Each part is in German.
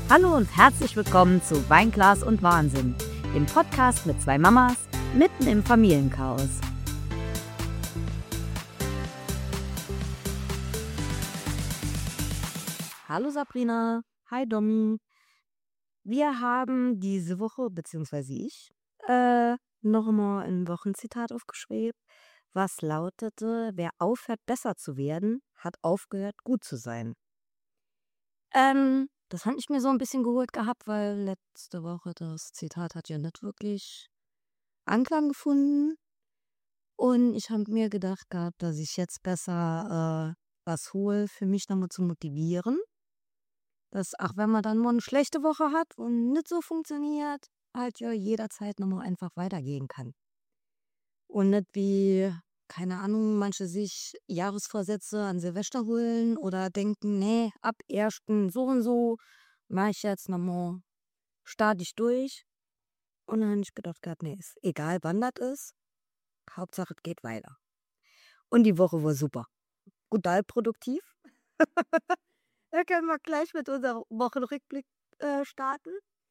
Hallo und herzlich willkommen zu Weinglas und Wahnsinn, dem Podcast mit zwei Mamas mitten im Familienchaos. Hallo Sabrina. Hi Domi. Wir haben diese Woche, beziehungsweise ich, nochmal ein Wochenzitat aufgeschrieben, was lautete: Wer aufhört, besser zu werden, hat aufgehört, gut zu sein. Das habe ich mir so ein bisschen geholt gehabt, weil letzte Woche das Zitat hat ja nicht wirklich Anklang gefunden. Und ich habe mir gedacht gehabt, dass ich jetzt besser was hole, für mich nochmal zu motivieren. Dass auch wenn man dann mal eine schlechte Woche hat und nicht so funktioniert, halt ja jederzeit nochmal einfach weitergehen kann. Und nicht wie, keine Ahnung, manche sich Jahresvorsätze an Silvester holen oder denken, nee, ab 1. so und so mache ich jetzt nochmal, starte ich durch. Und dann habe ich gedacht gehabt, nee, ist egal wann das ist, Hauptsache es geht weiter. Und die Woche war super. Total produktiv. Da können wir gleich mit unserem Wochenrückblick starten.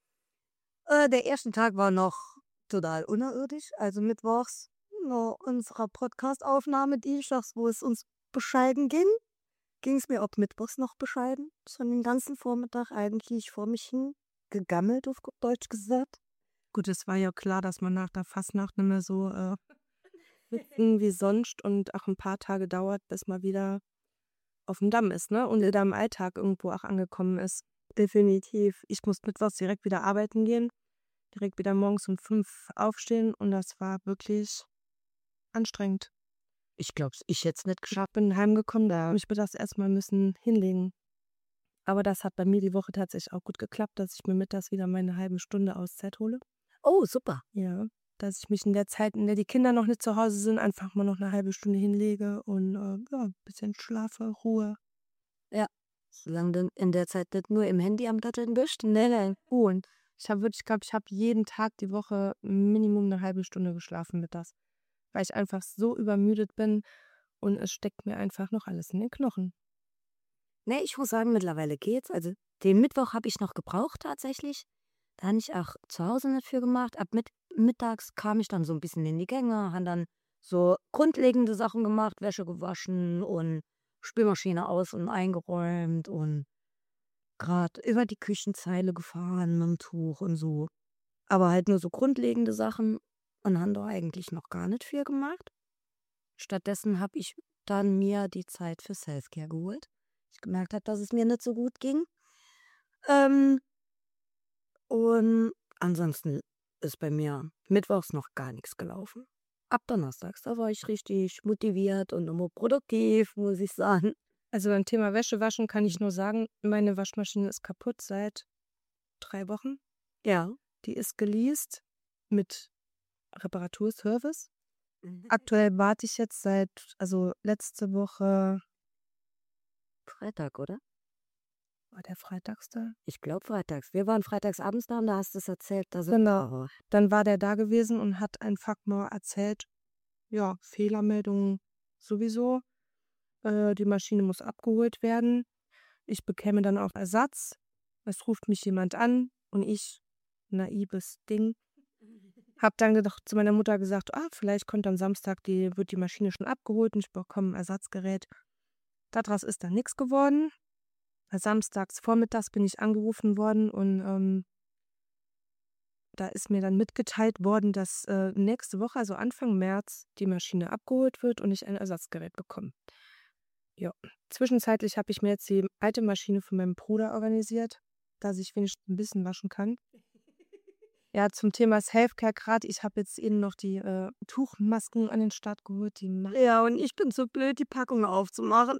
Der erste Tag war noch total unterirdisch. Also mittwochs unserer Podcast-Aufnahme, dienstags, wo es uns bescheiden ging es mir auch mittwochs noch bescheiden. Schon den ganzen Vormittag eigentlich vor mich hin gegammelt, auf gut Deutsch gesagt. Gut, es war ja klar, dass man nach der Fastnacht nicht mehr so sitzen wie sonst und auch ein paar Tage dauert, bis man wieder auf dem Damm ist, ne? Und wieder im Alltag irgendwo auch angekommen ist. Definitiv. Ich musste mittwochs direkt wieder arbeiten gehen, direkt wieder morgens um 5 aufstehen und das war wirklich anstrengend. Ich glaube, ich hätte es nicht geschafft. Bin heimgekommen, da habe ich mir das erstmal müssen hinlegen. Aber das hat bei mir die Woche tatsächlich auch gut geklappt, dass ich mir mittags wieder meine halbe Stunde Auszeit hole. Oh, super. Ja, dass ich mich in der Zeit, in der die Kinder noch nicht zu Hause sind, einfach mal noch eine halbe Stunde hinlege und ja, ein bisschen schlafe, Ruhe. Ja. Solange du in der Zeit nicht nur im Handy am Datteln bist. Nee. Und ich habe wirklich, glaube ich, habe jeden Tag die Woche Minimum eine halbe Stunde geschlafen mittags, weil ich einfach so übermüdet bin und es steckt mir einfach noch alles in den Knochen. Nee, ich muss sagen, mittlerweile geht's. Also den Mittwoch habe ich noch gebraucht tatsächlich. Da habe ich auch zu Hause nicht viel gemacht. Ab mittags kam ich dann so ein bisschen in die Gänge, habe dann so grundlegende Sachen gemacht, Wäsche gewaschen und Spülmaschine aus und eingeräumt und gerade über die Küchenzeile gefahren mit dem Tuch und so. Aber halt nur so grundlegende Sachen und habe da eigentlich noch gar nicht viel gemacht. Stattdessen habe ich dann mir die Zeit für Selfcare geholt. Ich gemerkt habe, dass es mir nicht so gut ging. Ähm, und ansonsten ist bei mir mittwochs noch gar nichts gelaufen. Ab donnerstags, da war ich richtig motiviert und immer produktiv, muss ich sagen. Also beim Thema Wäsche waschen kann ich nur sagen, meine Waschmaschine ist kaputt seit 3 Wochen. Ja. Die ist geleast mit Reparaturservice. Aktuell warte ich jetzt also letzte Woche, Freitag, oder? war der freitagste? Ich glaube freitags. Wir waren freitags abends da und da hast du es erzählt. Genau. Dann war der da gewesen und hat einfach mal erzählt, ja, Fehlermeldung sowieso. Die Maschine muss abgeholt werden. Ich bekäme dann auch Ersatz. Es ruft mich jemand an und ich, naives Ding, habe dann zu meiner Mutter gesagt, vielleicht kommt am Samstag, wird die Maschine schon abgeholt und ich bekomme ein Ersatzgerät. Daraus ist dann nichts geworden. Samstags vormittags bin ich angerufen worden und da ist mir dann mitgeteilt worden, dass nächste Woche, also Anfang März, die Maschine abgeholt wird und ich ein Ersatzgerät bekomme. Ja, zwischenzeitlich habe ich mir jetzt die alte Maschine von meinem Bruder organisiert, dass ich wenigstens ein bisschen waschen kann. Ja, zum Thema Selfcare gerade, ich habe jetzt eben noch die Tuchmasken an den Start geholt. Ja, und ich bin so blöd, die Packung aufzumachen.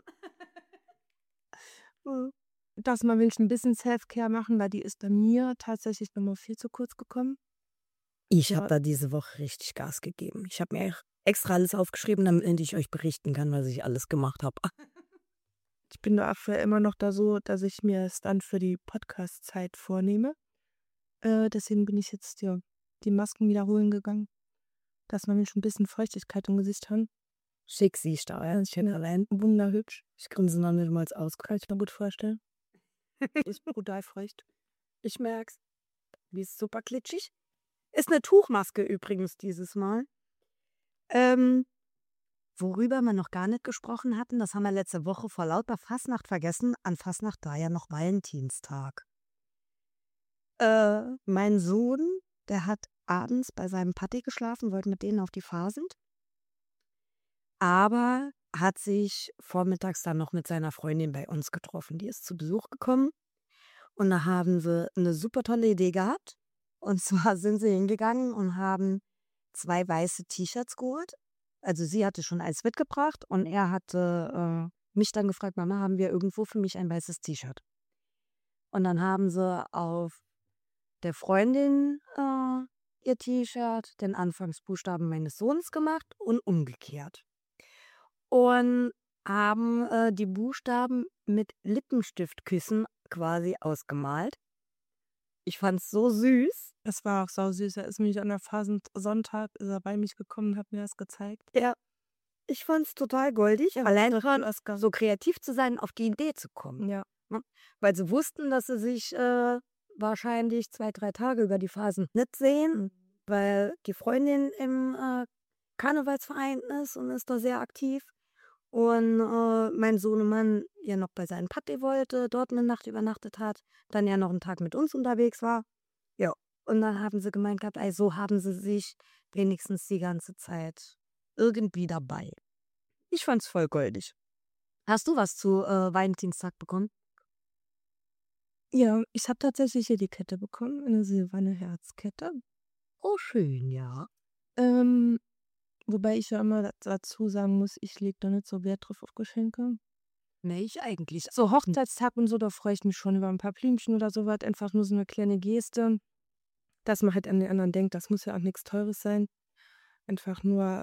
Dass man will ich ein bisschen Selfcare machen, weil die ist bei mir tatsächlich nochmal viel zu kurz gekommen. Ich Ja. habe da diese Woche richtig Gas gegeben. Ich habe mir extra alles aufgeschrieben, damit ich euch berichten kann, was ich alles gemacht habe. Ich bin da aktuell immer noch da so, dass ich mir es dann für die Podcast-Zeit vornehme. Deswegen bin ich jetzt die Masken wiederholen gegangen, dass man schon ein bisschen Feuchtigkeit im Gesicht hat. Schick siehst du, ja. Ich bin allein. Wunderhübsch. Ich grinse noch nicht mal aus. Kann ich mir gut vorstellen. Ist brutal feucht. Ich merk's. Die ist super glitschig. Ist eine Tuchmaske übrigens dieses Mal. Ähm, Worüber wir noch gar nicht gesprochen hatten, das haben wir letzte Woche vor lauter Fasnacht vergessen. An Fasnacht war ja noch Valentinstag. Mein Sohn, der hat abends bei seinem Papi geschlafen, wollte mit denen auf die Fahrend, aber hat sich vormittags dann noch mit seiner Freundin bei uns getroffen. Die ist zu Besuch gekommen und da haben sie eine super tolle Idee gehabt. Und zwar sind sie hingegangen und haben 2 weiße T-Shirts geholt. Also sie hatte schon eins mitgebracht und er hatte mich dann gefragt: „Mama, haben wir irgendwo für mich ein weißes T-Shirt?" Und dann haben sie auf der Freundin ihr T-Shirt den Anfangsbuchstaben meines Sohnes gemacht und umgekehrt. Und haben die Buchstaben mit Lippenstiftküssen quasi ausgemalt. Ich fand's so süß. Es war auch sausüß. Er ist nämlich an der Sonntag ist er bei mich gekommen und hat mir das gezeigt. Ja, ich fand's total goldig, Ja, allein das schon ist geil. so kreativ zu sein, auf die Idee zu kommen, Ja. ne? Weil sie wussten, dass sie sich wahrscheinlich 2, 3 Tage über die Phasen nicht sehen, Mhm. weil die Freundin im Karnevalsverein ist und ist da sehr aktiv. Und mein Sohnemann ja noch bei seinem Papi wollte, dort eine Nacht übernachtet hat, dann ja noch einen Tag mit uns unterwegs war. Ja, und dann haben sie gemeint gehabt, ey, so haben sie sich wenigstens die ganze Zeit irgendwie dabei. Ich fand's voll goldig. Hast du was zu Valentinstag bekommen? Ja, ich habe tatsächlich hier die Kette bekommen, eine silberne Herzkette. Oh, schön, ja. Ähm, Wobei ich ja immer dazu sagen muss, ich lege da nicht so Wert drauf auf Geschenke. Ne, ich eigentlich So nicht. Hochzeitstag und so, da freue ich mich schon über ein paar Blümchen oder so was. Einfach nur so eine kleine Geste, dass man halt an den anderen denkt. Das muss ja auch nichts Teures sein. Einfach nur,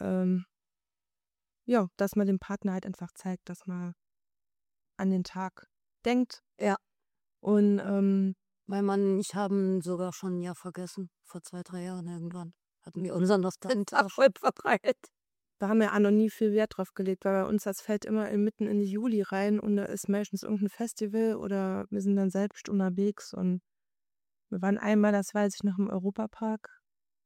ja, dass man dem Partner halt einfach zeigt, dass man an den Tag denkt. Ja, Und mein Mann und ich haben sogar schon 'n Jahr vergessen. Vor 2, 3 Jahren irgendwann hatten wir unseren Tag voll verpeilt. da haben wir auch noch nie viel Wert drauf gelegt, weil bei uns das fällt immer mitten in die Juli rein und da ist meistens irgendein Festival oder wir sind dann selbst unterwegs. Und wir waren einmal, das weiß ich noch, im Europapark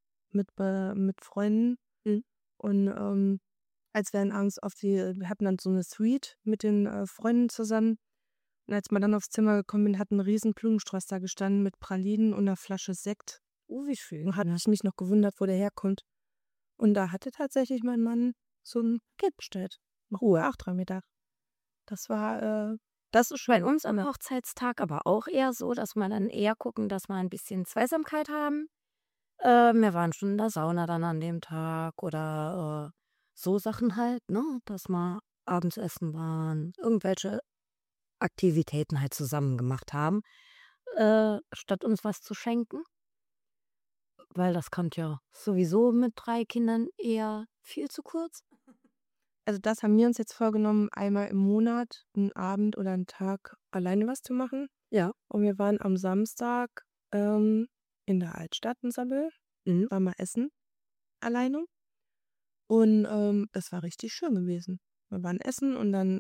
mit Freunden. Mhm. Und als wir dann abends wir hatten dann so eine Suite mit den Freunden zusammen. Und als man dann aufs Zimmer gekommen bin, hat ein riesen Blumenstrauß da gestanden mit Pralinen und einer Flasche Sekt. Oh, wie schön. Und hatte ich mich noch gewundert, wo der herkommt. Und da hatte tatsächlich mein Mann so ein Paket bestellt. Ruhe auch dran gedacht. Das war, das ist Bei schön. uns am Hochzeitstag aber auch eher so, dass wir dann eher gucken, dass wir ein bisschen Zweisamkeit haben. Wir waren schon in der Sauna dann an dem Tag oder so Sachen halt, ne, dass wir abends essen waren, irgendwelche Aktivitäten halt zusammen gemacht haben, statt uns was zu schenken, weil das kommt ja sowieso mit 3 Kindern eher viel zu kurz. Also, das haben wir uns jetzt vorgenommen, einmal im Monat 'n Abend oder 'n Tag alleine was zu machen. Ja. Und wir waren am Samstag, in der Altstadt in Saarbrücken, Mhm. waren mal essen alleine. Und das war richtig schön gewesen. Wir waren essen und dann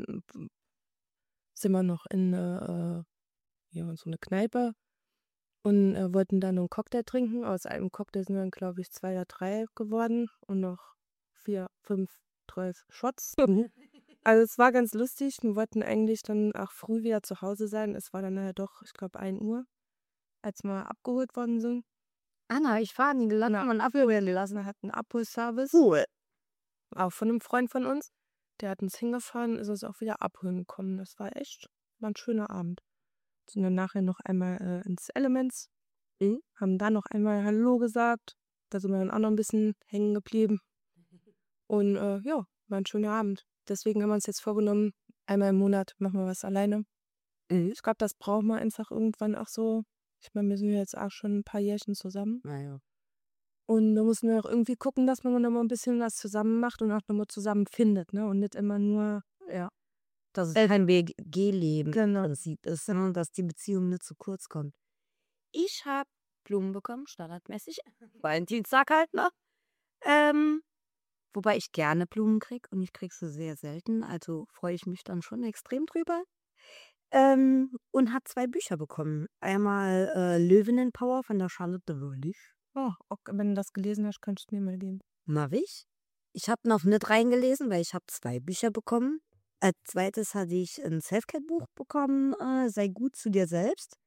sind wir noch in 'ne ja, in so 'ne Kneipe und wollten dann 'nen Cocktail trinken. Aus einem Cocktail sind dann, glaube ich, 2 oder 3 geworden und noch 4, 5, 12 Shots. Also, es war ganz lustig. Wir wollten eigentlich dann auch früh wieder zu Hause sein. Es war dann nachher doch, ich glaube, 1 Uhr, als wir abgeholt worden sind. Anna, ich fahre nie gelassen Ja, und abholen gelassen. wir hatten Abholservice, Cool. auch von 'nem Freund von uns. Der hat uns hingefahren, ist uns auch wieder abholen gekommen. Das war 'n schöner Abend. Sind dann nachher noch einmal ins Elements, Mhm. haben da noch einmal Hallo gesagt. Da sind wir dann auch noch 'n bisschen hängen geblieben. Und ja, war 'n schöner Abend. Deswegen haben wir uns jetzt vorgenommen, einmal im Monat machen wir was alleine. Mhm. Ich glaube, das braucht man einfach irgendwann auch so. Ich meine, wir sind ja jetzt auch schon 'n paar Jährchen zusammen. Na ja. Und da muss man auch irgendwie gucken, dass man noch mal 'n bisschen was zusammen macht und auch noch mal zusammen findet, ne? Und nicht immer nur Ja. Dass es kein genau. WG-Leben-Prinzip ist, sondern dass die Beziehung nicht zu kurz kommt. Ich habe Blumen bekommen, standardmäßig. Valentinstag halt, ne? Ähm, Wobei ich gerne Blumen kriege und ich kriege sie sehr selten, also freue ich mich dann schon extrem drüber. Und hat 2 Bücher bekommen. Einmal, Löwinnenpower von der Charlotte de Rolich. Oh, ok wenn du das gelesen hast, könntest du mir mal geben. Mache ich. Ich habe noch nicht reingelesen, weil ich habe 2 Bücher bekommen. Als Zweites hatte ich ein Selfcare-Buch bekommen, „Sei gut zu dir selbst“,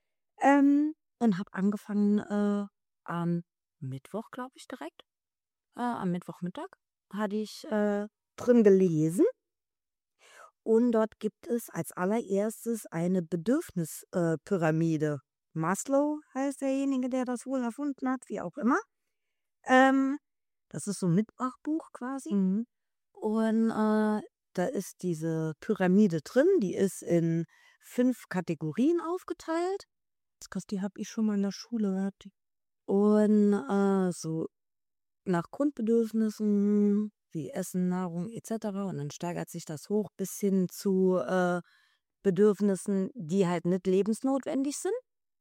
und habe angefangen, am Mittwoch, glaube ich, direkt. Am Mittwochmittag hatte ich, drin gelesen. Und dort gibt es als allererstes eine Bedürfnispyramide. Pyramide. Maslow heißt derjenige, der das wohl erfunden hat, wie auch immer. Ähm, Das ist so 'n Mitmachbuch quasi. Mhm. Und, da ist diese Pyramide drin, die ist in 5 Kategorien aufgeteilt. Krass, die habe ich schon mal in der Schule gehört. Und, so nach Grundbedürfnissen wie Essen, Nahrung et cetera. Und dann steigert sich das hoch bis hin zu, Bedürfnissen, die halt nicht lebensnotwendig sind.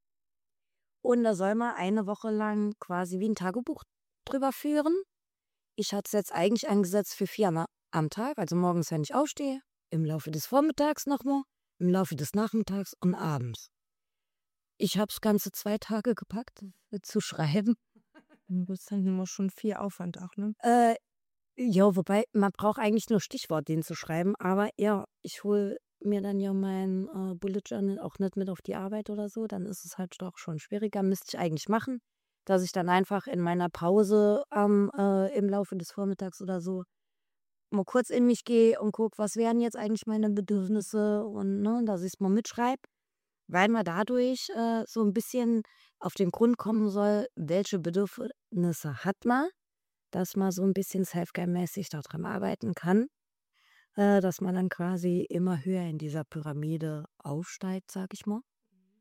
Und da soll man eine Woche lang quasi wie ein Tagebuch drüber führen. Ich hatte es jetzt eigentlich angesetzt für 4 am Tag, also morgens, wenn ich aufstehe, im Laufe des Vormittags nochmal, im Laufe des Nachmittags und abends. Ich habe es ganze 2 Tage gepackt, zu schreiben. Das ist dann immer schon viel Aufwand auch, ne? Äh, ja, wobei man braucht eigentlich nur Stichwortlinien zu schreiben, aber ja, ich hole mir dann ja mein, Bullet Journal auch nicht mit auf die Arbeit oder so, dann ist es halt doch schon schwieriger. Müsste ich eigentlich machen, dass ich dann einfach in meiner Pause im Laufe des Vormittags oder so mal kurz in mich gehe und gucke, was wären jetzt eigentlich meine Bedürfnisse und, ne, dass ich's mal mitschreibe, weil man dadurch, so ein bisschen auf den Grund kommen soll, welche Bedürfnisse hat man, dass man so ein bisschen Selfcare-mäßig da dran arbeiten kann, dass man dann quasi immer höher in dieser Pyramide aufsteigt, sag ich mal.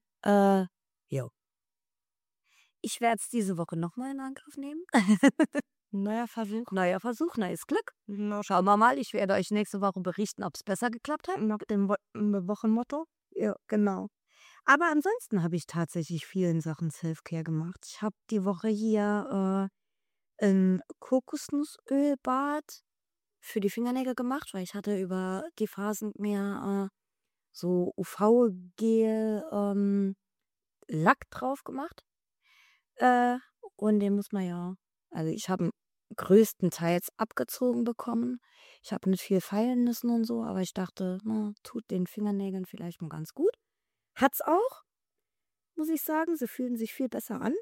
Jo. Ich werde es diese Woche noch mal in Angriff nehmen. Neuer Versuch. Neuer Versuch, neues Glück. Genau, Schauen wir mal. Ich werde euch nächste Woche berichten, ob es besser geklappt hat. nach dem Wochenmotto. Ja, genau. Aber ansonsten habe ich tatsächlich viel in Sachen Selfcare gemacht. Ich habe die Woche hier, 'n Kokosnussölbad für die Fingernägel gemacht, weil ich hatte über die Phasen mir, so UV-Gel, Lack drauf gemacht. Äh, und den muss man ja, also, ich habe ihn größtenteils abgezogen bekommen. Ich habe nicht viel feilen müssen und so, aber ich dachte, ne, tut den Fingernägeln vielleicht mal ganz gut. Hat's auch, muss ich sagen. Sie fühlen sich viel besser an.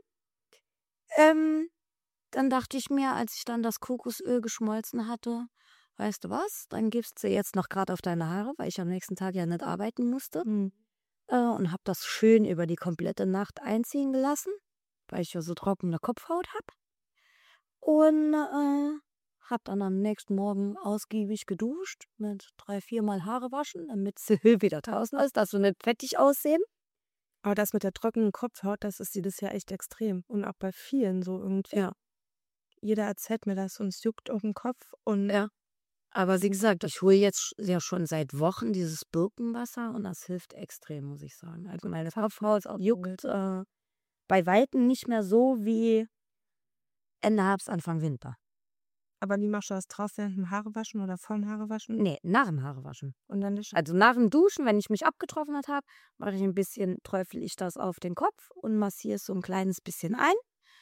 Ähm, Dann dachte ich mir, als ich dann das Kokosöl geschmolzen hatte: „Weißt du was? Dann gibst du jetzt noch grad auf deine Haare“, weil ich am nächsten Tag ja nicht arbeiten musste, Mhm. und habe das schön über die komplette Nacht einziehen gelassen, weil ich ja so trockene Kopfhaut habe. Und, habe dann am nächsten Morgen ausgiebig geduscht mit 3, 4 Mal Haare waschen, damit sie wieder draußen ist, dass sie nicht fettig aussehen. Aber das mit der trockenen Kopfhaut, das ist dieses Jahr echt extrem und auch bei vielen so irgendwie. Ja, Jeder erzählt mir das und es juckt aufm Kopf und ja. Aber wie gesagt, ich hole jetzt ja schon seit Wochen dieses Birkenwasser und das hilft extrem, muss ich sagen. Also meine Kopfhaut juckt, bei Weitem nicht mehr so wie Ende Herbst, Anfang Winter. aber wie machst du das drauf während dem Haarewaschen oder vorm Haarewaschen? Ne, nach dem Haarewaschen. Und dann ist Also nach dem Duschen, wenn ich mich abgetrocknet habe, mache ich ein bisschen, träufle ich das auf den Kopf und massiere es so ein kleines bisschen ein,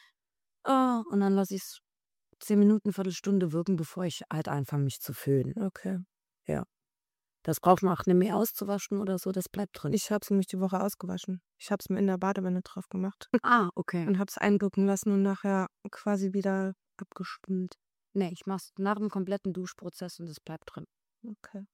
und dann lasse ich's 10 Minuten, Viertelstunde wirken, bevor ich halt anfange, mich zu föhnen. okay. Ja. Das braucht man auch nicht mehr auszuwaschen oder so, das bleibt drin. Ich habe es nämlich die Woche ausgewaschen. Ich habe es mir in der Badewanne drauf gemacht Ah, okay. und habe es einwirken lassen und nachher quasi wieder abgespült. Ne, ich mache es nach dem kompletten Duschprozess und das bleibt drin. Okay.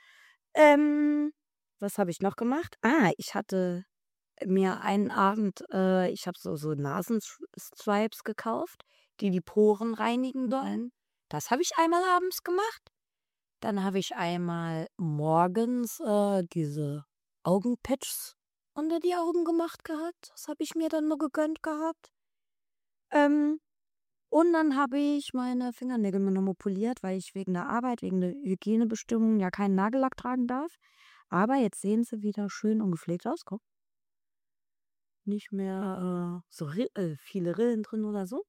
Ähm, Was habe ich noch gemacht? Ich hatte mir einen Abend, ich habe so Nasenstripes gekauft, die die Poren reinigen sollen. Das habe ich einmal abends gemacht. Dann habe ich einmal morgens, diese Augenpatches unter die Augen gemacht gehabt. Das habe ich mir dann nur gegönnt gehabt. Ähm, und dann habe ich meine Fingernägel mir noch poliert, weil ich wegen der Arbeit, wegen der Hygienebestimmungen ja keinen Nagellack tragen darf. Aber jetzt sehen sie wieder schön und gepflegt aus. Guck. Nicht mehr, so viele Rillen drin oder so.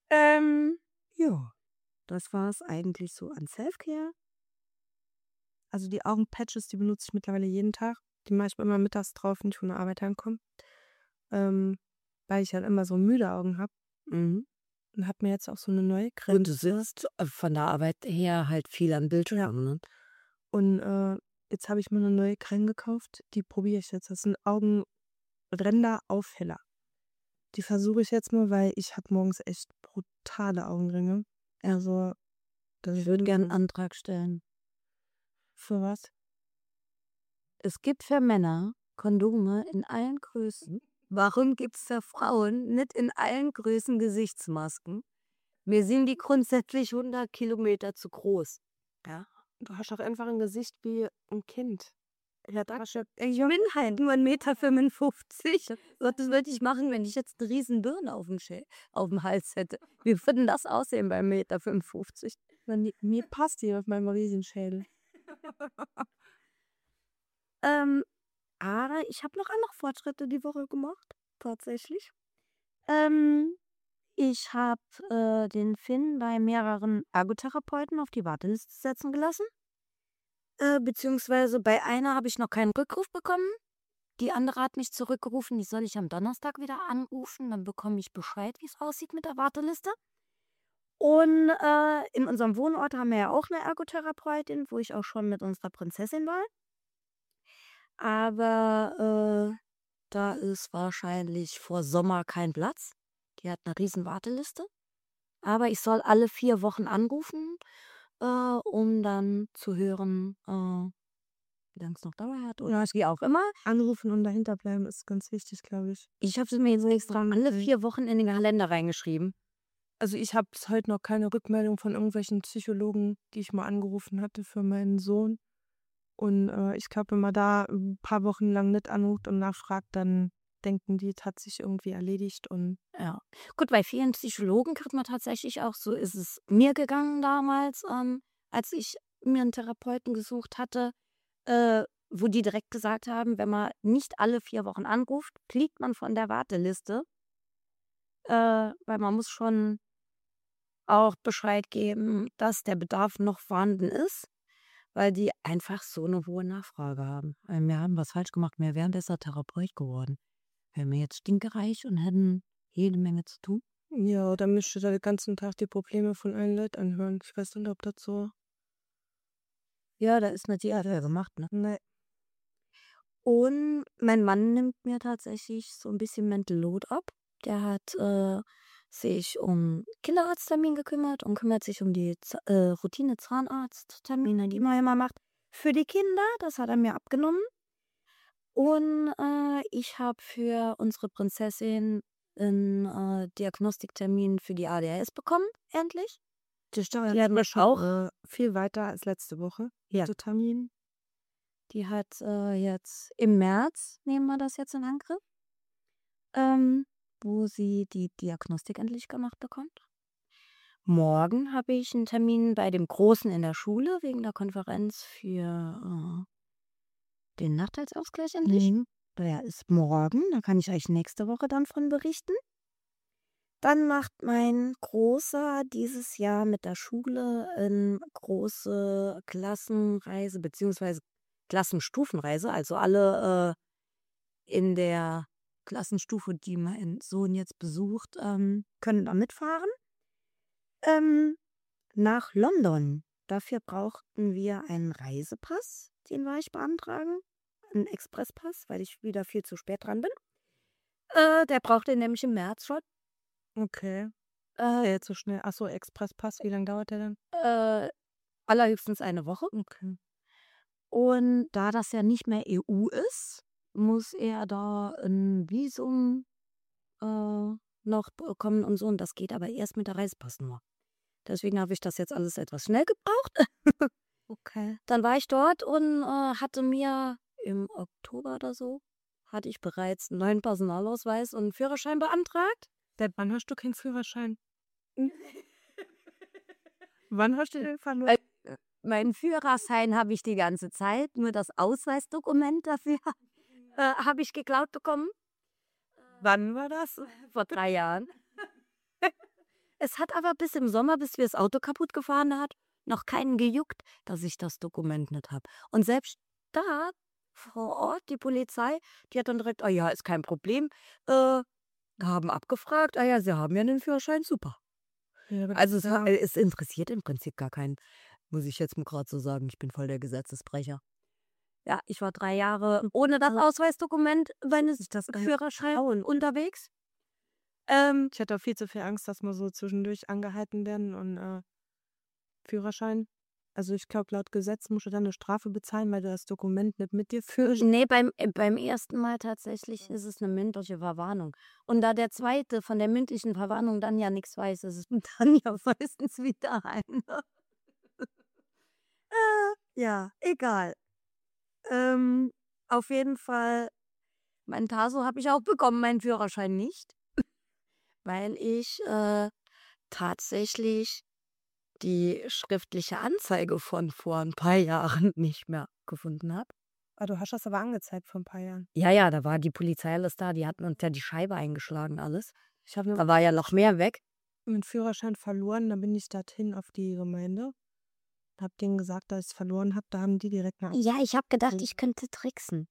Ja, das war es eigentlich so an Selfcare. also die Augenpatches, die benutze ich mittlerweile jeden Tag. Die mache ich mir immer mittags drauf, wenn ich von der Arbeit heimkomme. Weil ich halt immer so müde Augen habe. Mhm. Und habe mir jetzt auch so eine neue Creme. Und du sitzt von der Arbeit her halt viel am Bildschirm, ne? Und jetzt habe ich mir eine neue Creme gekauft. Die probiere ich jetzt. Das sind Augenränderaufheller. Die versuche ich jetzt mal, weil ich habe morgens echt brutale Augenringe. Also, das Ich würde gerne einen Antrag stellen. Für was? Es gibt für Männer Kondome in allen Größen. Warum gibt es für Frauen nicht in allen Größen Gesichtsmasken? Mir sind die grundsätzlich 100 Kilometer zu groß. Ja. Du hast doch einfach ein Gesicht wie ein Kind. Ja, danke. Ich bin halt nur 1,55 Meter. Das würde ich machen, wenn ich jetzt eine riesen Birne auf dem Hals hätte. Wie würde denn das aussehen bei 1,55 Meter? Mir passt die auf meinem Riesenschädel. Aber ich habe noch andere Fortschritte die Woche gemacht, tatsächlich. Ich habe den Finn bei mehreren Ergotherapeuten auf die Warteliste setzen gelassen. Beziehungsweise bei einer habe ich noch keinen Rückruf bekommen. Die andere hat mich zurückgerufen, die soll ich am Donnerstag wieder anrufen. Dann bekomme ich Bescheid, wie es aussieht mit der Warteliste. Und in unserem Wohnort haben wir ja auch eine Ergotherapeutin, wo ich auch schon mit unserer Prinzessin war. Aber da ist wahrscheinlich vor Sommer kein Platz. Die hat eine riesen Warteliste. Aber ich soll alle 4 Wochen anrufen, um dann zu hören, wie lange es noch dauert oder wie auch immer. Anrufen und dahinter bleiben ist ganz wichtig, glaube ich. Ich habe es mir jetzt extra alle 4 Wochen in den Kalender reingeschrieben. Also ich habe bis heute noch keine Rückmeldung von irgendwelchen Psychologen, die ich mal angerufen hatte für meinen Sohn. Und ich glaube, wenn man da ein paar Wochen lang nicht anruft und nachfragt, dann denken die, es hat sich irgendwie erledigt. Und Ja. Gut, bei vielen Psychologen kriegt man tatsächlich auch, so ist es mir gegangen damals, als ich mir einen Therapeuten gesucht hatte, wo die direkt gesagt haben, wenn man nicht alle 4 Wochen anruft, fliegt man von der Warteliste, weil man muss schon auch Bescheid geben, dass der Bedarf noch vorhanden ist, weil die einfach so eine hohe Nachfrage haben. Wir haben was falsch gemacht, wir wären besser Therapeut geworden. Wären wir jetzt stinkereich und hätten jede Menge zu tun. ja, dann müsste da den ganzen Tag die Probleme von allen Leuten anhören. Ich weiß nicht, ob das so. Ja, da ist nicht jeder gemacht, ne? Ne. Und mein Mann nimmt mir tatsächlich so ein bisschen Mental Load ab. Der hat sich um Kinderarzttermin gekümmert und kümmert sich um die Routine-Zahnarzttermine, die man immer macht. Für die Kinder, das hat er mir abgenommen. Und ich habe für unsere Prinzessin einen Diagnostiktermin für die ADHS bekommen, endlich. Die Steuer Die hat ist auch. viel weiter als letzte Woche. Ja. Der Termin. Die hat jetzt im März, nehmen wir das jetzt in Angriff, wo sie die Diagnostik endlich gemacht bekommt. Morgen habe ich einen Termin bei dem Großen in der Schule wegen der Konferenz für den Nachteilsausgleich endlich. Der ist morgen, da kann ich euch nächste Woche dann von berichten. Dann macht mein Großer dieses Jahr mit der Schule eine große Klassenreise bzw. Klassenstufenreise, also alle in der Klassenstufe, die mein Sohn jetzt besucht, können da mitfahren. Nach London. Dafür brauchten wir einen Reisepass, den war ich beantragen. Einen Expresspass, weil ich wieder viel zu spät dran bin. Der braucht den nämlich im März schon. Okay. Jetzt so schnell. Achso, Expresspass, wie lange dauert der denn? Allerhöchstens eine Woche. Okay. Und da das ja nicht mehr EU ist, muss er da ein Visum noch bekommen und so. Und das geht aber erst mit der Reisepassnummer. Deswegen habe ich das jetzt alles etwas schnell gebraucht. Okay. Dann war ich dort und hatte mir im Oktober oder so, hatte ich bereits einen neuen Personalausweis und einen Führerschein beantragt. Seit wann hast du keinen Führerschein? Wann hast du den verloren? Meinen Führerschein habe ich die ganze Zeit, nur das Ausweisdokument dafür habe ich geklaut bekommen. Wann war das? Vor 3 Jahren. Es hat aber bis im Sommer, bis wir das Auto kaputt gefahren hat, noch keinen gejuckt, dass ich das Dokument nicht habe. Und selbst da vor Ort, die Polizei, die hat dann direkt, ah ja, ist kein Problem, haben abgefragt, ah ja, Sie haben ja den Führerschein, super. Ja, aber das Also ist ja es interessiert im Prinzip gar keinen, muss ich jetzt mal gerade so sagen, ich bin voll der Gesetzesbrecher. Ja, ich war 3 Jahre ohne das Ausweisdokument meines sich das gar nicht Führerscheins trauen. unterwegs. Ich hätte auch viel zu viel Angst, dass wir so zwischendurch angehalten werden und, Führerschein. Also, ich glaube, laut Gesetz musst du dann 'ne Strafe bezahlen, weil du das Dokument nicht mit dir führst. Nee, beim ersten Mal tatsächlich ist es 'ne mündliche Verwarnung. Und da der zweite von der mündlichen Verwarnung dann ja nix weiß, ist es dann ja meistens wieder eine. Ja, egal. Auf jeden Fall, meinen Taso habe ich auch bekommen, meinen Führerschein nicht, weil ich, tatsächlich die schriftliche Anzeige von vor 'n paar Jahren nicht mehr gefunden habe. Ah, du hast das aber angezeigt vor 'n paar Jahren. Ja, ja, da war die Polizei alles da, die hatten uns ja die Scheibe eingeschlagen alles. Ich habe Da war ja noch mehr weg. 'nen Führerschein verloren, dann bin ich dorthin auf die Gemeinde, habe denen gesagt, dass ich's verloren habe. Da haben die direkt 'ne Ja, ich habe gedacht, ich könnte tricksen.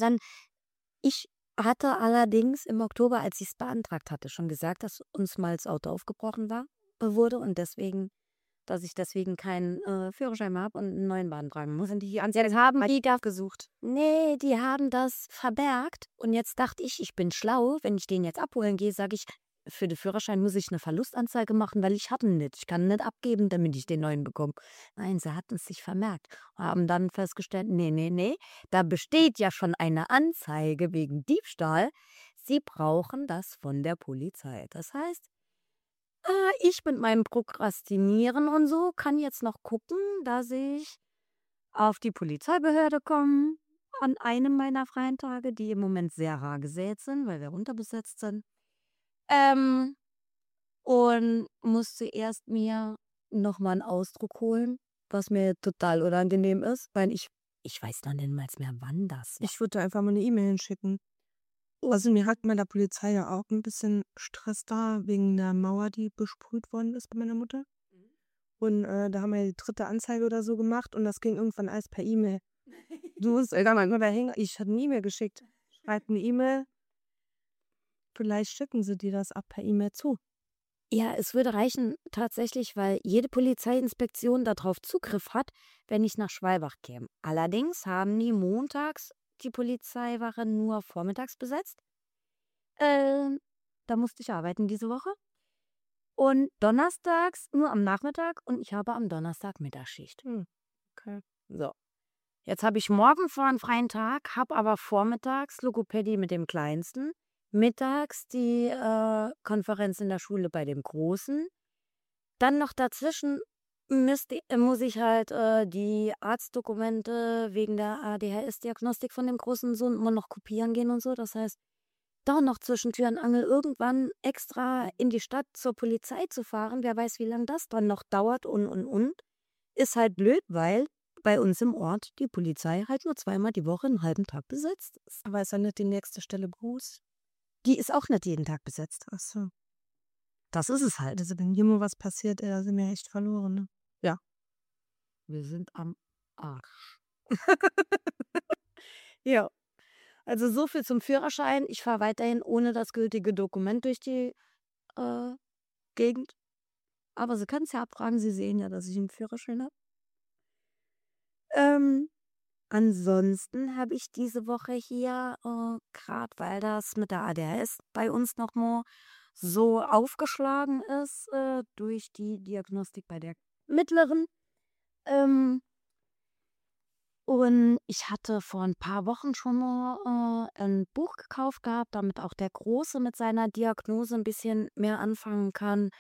Ich hatte allerdings im Oktober, als ich's beantragt hatte, schon gesagt, dass uns mal das Auto aufgebrochen wurde und dass ich deswegen keinen, Führerschein mehr habe und 'n neuen beantragen muss. die Jetzt Anzeige haben die da gesucht. ne, die haben das verbergt und jetzt dachte ich, ich bin schlau. Wenn ich den jetzt abholen gehe, sage ich: „Für den Führerschein muss ich 'ne Verlustanzeige machen, weil ich hatte ihn nicht. Ich kann ihn nicht abgeben, damit ich den neuen bekomme.“ Nein, sie hatten's sich vermerkt und haben dann festgestellt: „Ne, ne, ne, da besteht ja schon eine Anzeige wegen Diebstahl. Sie brauchen das von der Polizei.“ Das heißt, ich mit meinem Prokrastinieren und so kann jetzt noch gucken, dass ich auf die Polizeibehörde komme an einem meiner freien Tage, die im Moment sehr rar gesät sind, weil wir unterbesetzt sind. Ähm, und musste erst mir noch mal 'n Ausdruck holen, was mir total unangenehm ist, weil ich weiß noch nicht mal mehr, wann das war. Ich würde da einfach mal 'ne E-Mail hinschicken. Also, mir hat bei der Polizei ja auch 'n bisschen Stress da wegen der Mauer, die besprüht worden ist bei meiner Mutter. Und, da haben wir die 3. Anzeige oder so gemacht und das ging irgendwann alles per E-Mail. Du musst dann mal dahin ich hatte 'ne E-Mail geschickt. Schreib 'ne E-Mail, vielleicht schicken sie dir das ab per E-Mail zu. Ja, es würde reichen tatsächlich, weil jede Polizeiinspektion darauf Zugriff hat, wenn ich nach Schwalbach käme. Allerdings haben die montags die Polizeiwache nur vormittags besetzt. Ähm, Da musste ich arbeiten diese Woche. Und donnerstags nur am Nachmittag und ich habe am Donnerstag Mittagsschicht. Okay. So. Jetzt habe ich morgen vor einen freien Tag, habe aber vormittags Logopädie mit dem Kleinsten, mittags die Konferenz in der Schule bei dem Großen. Dann noch dazwischen muss ich halt die Arztdokumente wegen der ADHS-Diagnostik von dem großen Sohn immer noch kopieren gehen und so. Das heißt, da noch zwischen Tür und Angel irgendwann extra in die Stadt zur Polizei zu fahren, wer weiß, wie lange das dann noch dauert und. Ist halt blöd, weil bei uns im Ort die Polizei halt nur zweimal die Woche einen halben Tag besetzt ist. Aber ist dann nicht die nächste Stelle Bruce? Die ist auch nicht jeden Tag besetzt. Ach so. Das ist es halt. Also, wenn hier mal was passiert, da sind wir echt verloren, ne? Ja. Wir sind am Arsch. Ja, also so viel zum Führerschein. Ich fahre weiterhin ohne das gültige Dokument durch die äh, Gegend. Aber Sie können es ja abfragen, Sie sehen ja, dass ich einen Führerschein habe. Ähm, Ansonsten habe ich diese Woche hier, gerade weil das mit der ADHS bei uns noch mal so aufgeschlagen ist, durch die Diagnostik bei der Mittleren. Ähm, und ich hatte vor ein paar Wochen schon mal 'n Buch gekauft gehabt, damit auch der Große mit seiner Diagnose ein bisschen mehr anfangen kann.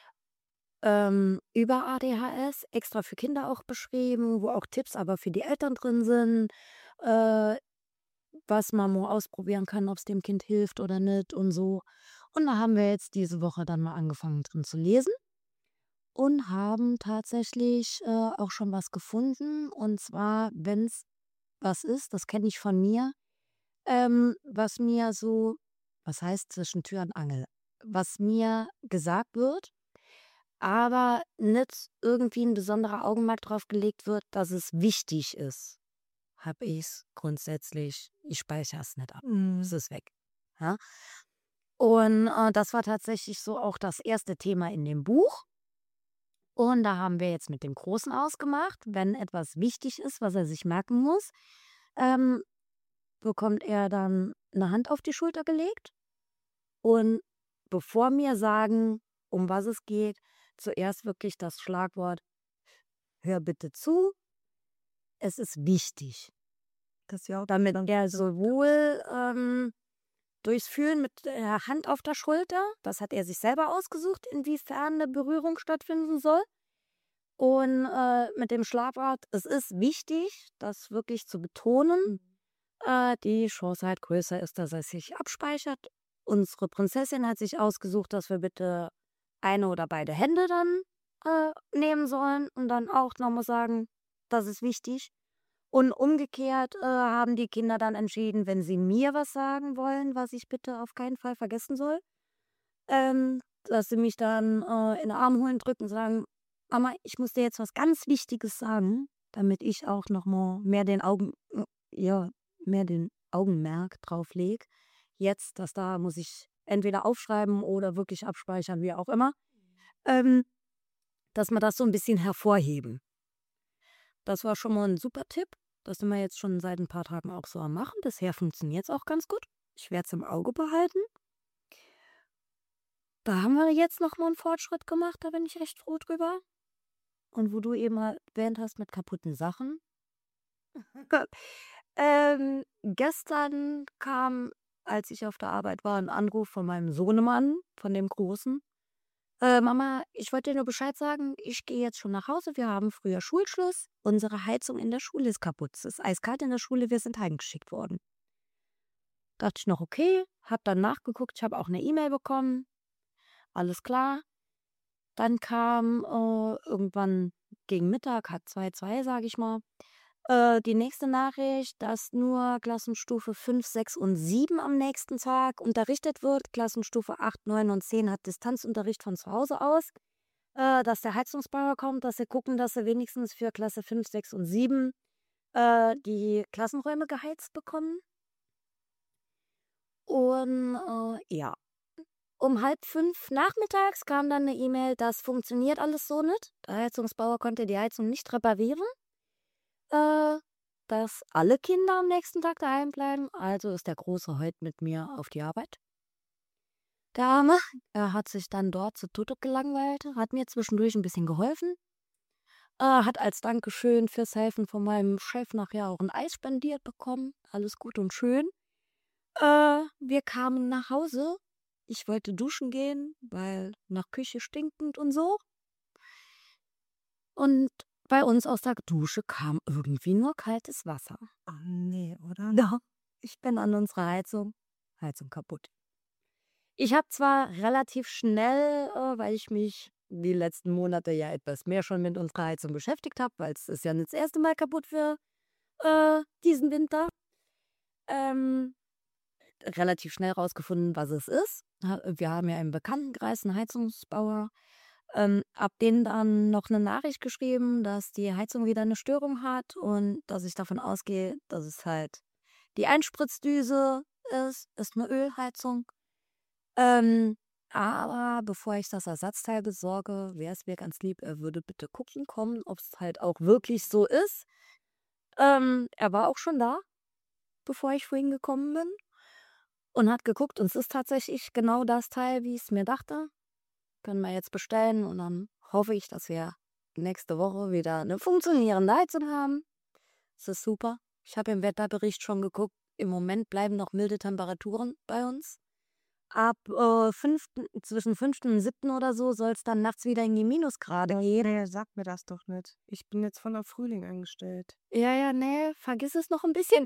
Über ADHS, extra für Kinder auch beschrieben, wo auch Tipps aber für die Eltern drin sind, äh, was man mal ausprobieren kann, ob es dem Kind hilft oder nicht und so. Und da haben wir jetzt diese Woche dann mal angefangen drin zu lesen und haben tatsächlich, auch schon was gefunden. Und zwar, wenn es was ist, das kenne ich von mir, was mir so, was heißt zwischen Tür und Angel, was mir gesagt wird, aber nicht irgendwie ein besonderer Augenmerk drauf gelegt wird, dass es wichtig ist, habe ich es grundsätzlich, ich speichere es nicht ab. Es ist weg. Ja? Und das war tatsächlich so auch das erste Thema in dem Buch. Und da haben wir jetzt mit dem Großen ausgemacht, wenn etwas wichtig ist, was er sich merken muss, ähm, bekommt er dann eine Hand auf die Schulter gelegt und bevor mir sagen, um was es geht, zuerst wirklich das Schlagwort: Hör bitte zu, es ist wichtig. Das ist ja auch Damit dann er sowohl durchs Fühlen mit der Hand auf der Schulter, das hat er sich selber ausgesucht, inwiefern eine Berührung stattfinden soll. Und mit dem Schlagwort, es ist wichtig, das wirklich zu betonen, die Chance halt größer ist, dass er sich abspeichert. Unsere Prinzessin hat sich ausgesucht, dass wir bitte eine oder beide Hände dann nehmen sollen und dann auch nochmal sagen, das ist wichtig. Und umgekehrt haben die Kinder dann entschieden, wenn sie mir was sagen wollen, was ich bitte auf keinen Fall vergessen soll, dass sie mich dann in den Arm holen, drücken und sagen, Mama, ich muss dir jetzt was ganz Wichtiges sagen, damit ich auch nochmal mehr mehr den Augenmerk drauf lege. Jetzt, das da muss ich entweder aufschreiben oder wirklich abspeichern, wie auch immer. Dass wir das so ein bisschen hervorheben. Das war schon mal ein super Tipp. Das sind wir jetzt schon seit ein paar Tagen auch so am Machen. Bisher funktioniert es auch ganz gut. Ich werde es im Auge behalten. Da haben wir jetzt noch mal einen Fortschritt gemacht, da bin ich echt froh drüber. Und wo du eben erwähnt hast mit kaputten Sachen. Gestern kam, als ich auf der Arbeit war, ein Anruf von meinem Sohnemann, von dem Großen. Mama, ich wollte dir nur Bescheid sagen, ich gehe jetzt schon nach Hause, wir haben früher Schulschluss. Unsere Heizung in der Schule ist kaputt. Es ist eiskalt in der Schule, wir sind heimgeschickt worden. Dachte ich noch, okay, hab dann nachgeguckt, ich habe auch eine E-Mail bekommen. Alles klar. Dann kam irgendwann gegen Mittag, 1:30, sage ich mal, die nächste Nachricht, dass nur Klassenstufe 5, 6 und 7 am nächsten Tag unterrichtet wird. Klassenstufe 8, 9 und 10 hat Distanzunterricht von zu Hause aus. Dass der Heizungsbauer kommt, dass sie gucken, dass sie wenigstens für Klasse 5, 6 und 7 die Klassenräume geheizt bekommen. Und ja, um 4:30 nachmittags kam dann eine E-Mail, das funktioniert alles so nicht. Der Heizungsbauer konnte die Heizung nicht reparieren. Dass alle Kinder am nächsten Tag daheim bleiben. Also ist der Große heute mit mir auf die Arbeit. Der Arme, er hat sich dann dort zu Tode gelangweilt, hat mir zwischendurch ein bisschen geholfen. Hat als Dankeschön fürs Helfen von meinem Chef nachher auch ein Eis spendiert bekommen. Alles gut und schön. Wir kamen nach Hause. Ich wollte duschen gehen, weil nach Küche stinkend und so. Und bei uns aus der Dusche kam irgendwie nur kaltes Wasser. Oh nee, oder? Ja, ich bin an unserer Heizung kaputt. Ich habe zwar relativ schnell, weil ich mich die letzten Monate ja etwas mehr schon mit unserer Heizung beschäftigt habe, weil es ist ja nicht das erste Mal kaputt für diesen Winter, ähm, relativ schnell rausgefunden, was es ist. Wir haben ja im Bekanntenkreis einen Heizungsbauer, hab denen dann noch eine Nachricht geschrieben, dass die Heizung wieder eine Störung hat und dass ich davon ausgehe, dass es halt die Einspritzdüse ist eine Ölheizung. Aber bevor ich das Ersatzteil besorge, wäre es mir ganz lieb, er würde bitte gucken kommen, ob es halt auch wirklich so ist. Er war auch schon da, bevor ich vorhin gekommen bin und hat geguckt und es ist tatsächlich genau das Teil, wie ich es mir dachte. Können wir jetzt bestellen und dann hoffe ich, dass wir nächste Woche wieder eine funktionierende Heizung haben. Das ist super. Ich habe im Wetterbericht schon geguckt. Im Moment bleiben noch milde Temperaturen bei uns. Ab zwischen 5. und 7. oder so soll es dann nachts wieder in die Minusgrade gehen. Nee, sag mir das doch nicht. Ich bin jetzt von der Frühling eingestellt. Ja, nee, vergiss es noch ein bisschen.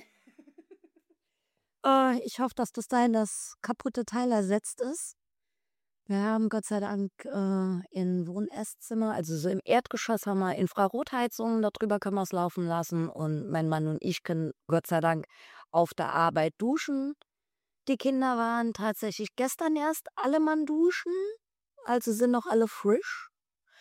Ich hoffe, dass bis dahin das kaputte Teil ersetzt ist. Wir haben Gott sei Dank in Wohn-Esszimmer, also so im Erdgeschoss haben wir Infrarotheizungen, darüber können wir es laufen lassen und mein Mann und ich können Gott sei Dank auf der Arbeit duschen. Die Kinder waren tatsächlich gestern erst alle Mann duschen, also sind noch alle frisch.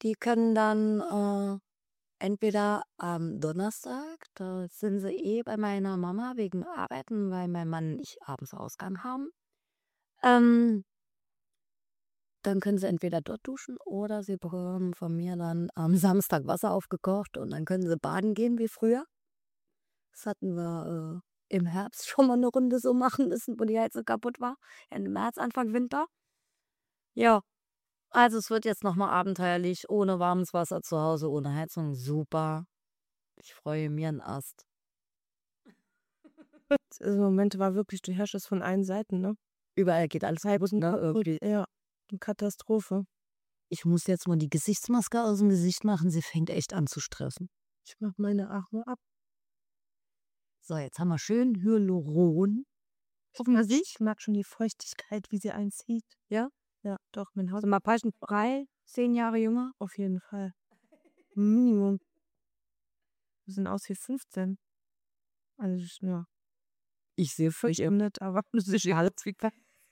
Die können dann entweder am Donnerstag, da sind sie bei meiner Mama wegen Arbeiten, weil mein Mann und ich abends Ausgang haben. Ähm, Dann können sie entweder dort duschen oder sie bekommen von mir dann am Samstag Wasser aufgekocht und dann können sie baden gehen wie früher. Das hatten wir im Herbst schon mal eine Runde so machen müssen, wo die Heizung kaputt war. Ende März, Anfang Winter. Ja, also es wird jetzt nochmal abenteuerlich, ohne warmes Wasser zu Hause, ohne Heizung. Super. Ich freue mir einen Ast. Also im Moment war wirklich, du herrschst es von allen Seiten, ne? Überall geht alles kaputt, ne? Irgendwie. Ja, eine Katastrophe. Ich muss jetzt mal die Gesichtsmaske aus dem Gesicht machen. Sie fängt echt an zu stressen. Ich mach meine Arme ab. So, jetzt haben wir schön Hyaluron auf dem Gesicht. Ich mag schon die Feuchtigkeit, wie sie einzieht. Ja? Ja, doch, mein Haus Also mal frei, 10 Jahre jünger. auf jeden Fall. Minimum. Wir sind aus wie 15. Also, ja. Ich sehe Ich eben nicht, aber das ist ja alles wie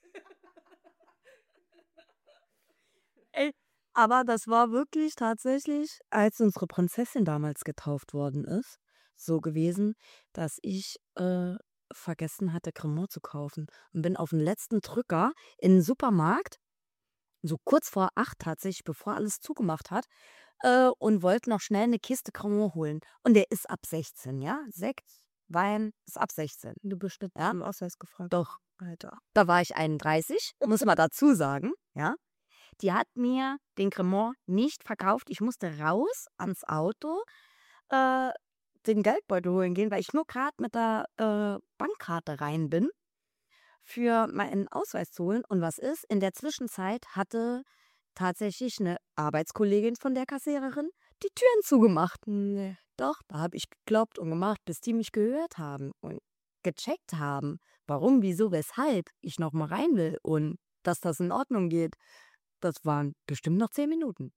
Ey, aber das war wirklich tatsächlich, als unsere Prinzessin damals getauft worden ist, so gewesen, dass ich vergessen hatte, Cremant zu kaufen. Und bin auf den letzten Drücker in den Supermarkt, so kurz vor 8 tatsächlich, bevor alles zugemacht hat, und wollte noch schnell eine Kiste Cremant holen. Und der ist ab 16, ja? Sekt, Wein ist ab 16. Du bist nicht Ja? im Ausweis gefragt. Doch, Alter. da war ich 31, muss man dazu sagen, ja. Die hat mir den Cremant nicht verkauft. Ich musste raus ans Auto, den Geldbeutel holen gehen, weil ich nur gerade mit der Bankkarte rein bin, für meinen Ausweis zu holen. Und was ist? In der Zwischenzeit hatte tatsächlich eine Arbeitskollegin von der Kassiererin die Türen zugemacht. Nee. Doch, da habe ich gekloppt und gemacht, bis die mich gehört haben und gecheckt haben, warum, wieso, weshalb ich noch mal rein will und dass das in Ordnung geht. Das waren bestimmt noch 10 Minuten.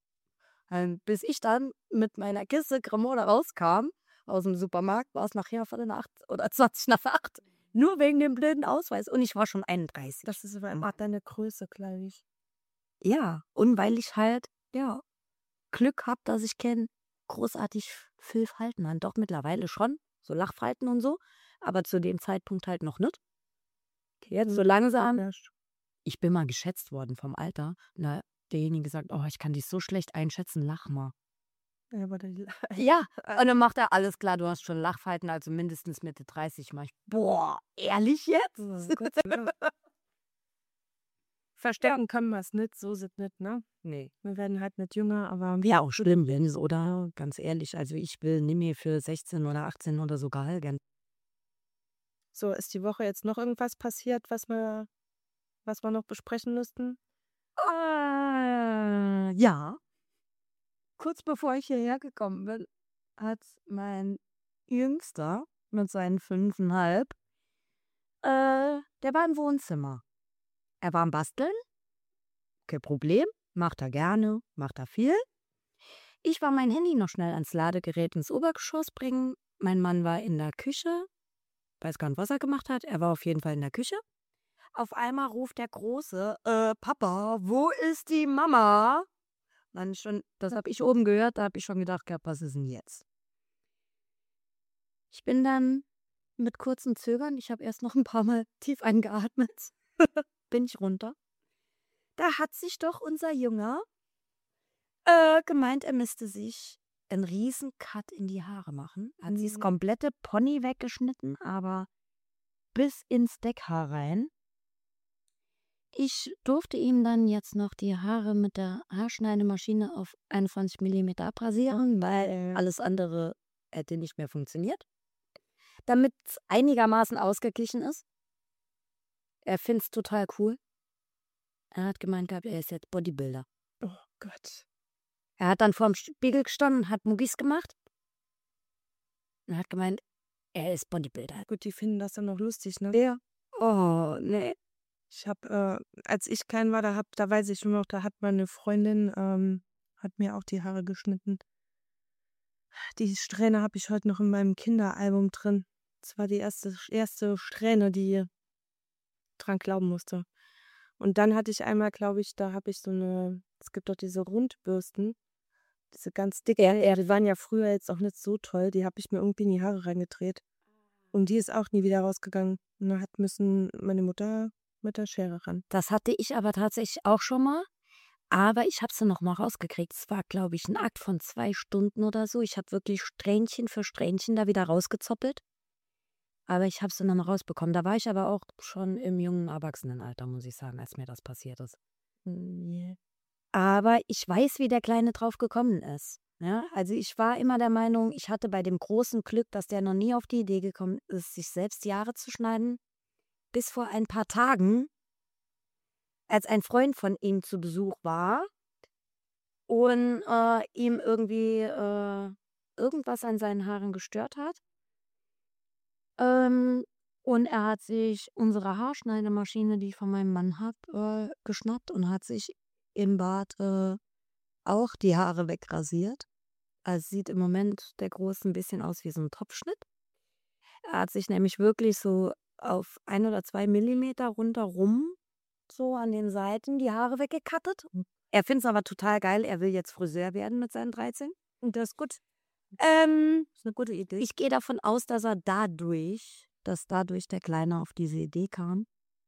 Bis ich dann mit meiner Kiste Cremant da rauskam aus dem Supermarkt, war es nachher 7:45 oder 7:20. Nur wegen dem blöden Ausweis. Und ich war schon 31. Das ist aber immer deine Größe, glaube ich. Ja, und weil ich halt, ja, Glück habe, dass ich kein großartig viel Falten habe. Doch mittlerweile schon, so Lachfalten und so, aber zu dem Zeitpunkt halt noch nicht. Jetzt so langsam. Ja, Ich bin mal geschätzt worden vom Alter. Na, derjenige sagt, oh, ich kann dich so schlecht einschätzen, lach mal. ja, aber die, Ja, und dann macht er, alles klar, du hast schon Lachfalten, also mindestens Mitte 30. Mach ich, boah, ehrlich jetzt? Oh Gott sei Dank. Verstecken können wir es nicht, so sind nicht, ne? Nee. Wir werden halt nicht jünger, aber Wäre auch schlimm, wenn es, oder? Ganz ehrlich, also ich will nicht mehr für 16 oder 18 oder so gehalten. so, ist die Woche jetzt noch irgendwas passiert, was wir noch besprechen müssten? Ja. Kurz bevor ich hierher gekommen bin, hat mein Jüngster mit seinen 5,5, der war im Wohnzimmer. Er war am Basteln, kein Problem, macht er gerne, macht er viel. Ich war mein Handy noch schnell ans Ladegerät ins Obergeschoss bringen. Mein Mann war in der Küche, weiß gar nicht, was er gemacht hat, er war auf jeden Fall in der Küche. Auf einmal ruft der Große, Papa, wo ist die Mama? Dann schon, das habe ich oben gehört, da habe ich schon gedacht gehabt, was ist denn jetzt? Ich bin dann mit kurzem Zögern, ich habe erst noch ein paar Mal tief eingeatmet, bin ich runter. Da hat sich doch unser Junge gemeint, er müsste sich einen riesen Cut in die Haare machen. Hat sich das komplette Pony weggeschnitten, aber bis ins Deckhaar rein. Ich durfte ihm dann jetzt noch die Haare mit der Haarschneidemaschine auf 21 mm abrasieren, weil alles andere hätte nicht mehr funktioniert. Damit es einigermaßen ausgeglichen ist. Er findet es total cool. Er hat gemeint gehabt, er ist jetzt Bodybuilder. Oh Gott. Er hat dann vorm Spiegel gestanden, hat Muggis gemacht. Und hat gemeint, er ist Bodybuilder. Gut, die finden das dann noch lustig, ne? Ja. Oh, nee. Ich habe, als ich klein war, da weiß ich schon noch, da hat meine Freundin, hat mir auch die Haare geschnitten. Die Strähne habe ich heute noch in meinem Kinderalbum drin. Das war die erste Strähne, die dran glauben musste. Und dann hatte ich einmal, glaube ich, da habe ich es gibt doch diese Rundbürsten. Diese ganz dicke, die waren ja früher jetzt auch nicht so toll, die habe ich mir irgendwie in die Haare reingedreht. Und die ist auch nie wieder rausgegangen. Und da müssen meine Mutter mit der Schere ran. Das hatte ich aber tatsächlich auch schon mal. Aber ich habe sie noch mal rausgekriegt. Es war, glaube ich, ein Akt von 2 Stunden oder so. Ich habe wirklich Strähnchen für Strähnchen da wieder rausgezoppelt. Aber ich habe sie noch mal rausbekommen. Da war ich aber auch schon im jungen Erwachsenenalter, muss ich sagen, als mir das passiert ist. Nee. Aber ich weiß, wie der Kleine drauf gekommen ist. Ja, also ich war immer der Meinung, ich hatte bei dem großen Glück, dass der noch nie auf die Idee gekommen ist, sich selbst die Haare zu schneiden. Bis vor ein paar Tagen, als ein Freund von ihm zu Besuch war und ihm irgendwie irgendwas an seinen Haaren gestört hat. Und er hat sich unsere Haarschneidemaschine, die ich von meinem Mann habe, geschnappt und hat sich im Bad auch die Haare wegrasiert. Also sieht im Moment der Große ein bisschen aus wie so ein Topfschnitt. Er hat sich nämlich wirklich so auf 1 oder 2 Millimeter rundherum, so an den Seiten, die Haare weggekattet. Er findet es aber total geil. Er will jetzt Friseur werden mit seinen 13. Und das ist gut. Ist eine gute Idee. Ich gehe davon aus, dass dadurch der Kleine auf diese Idee kam,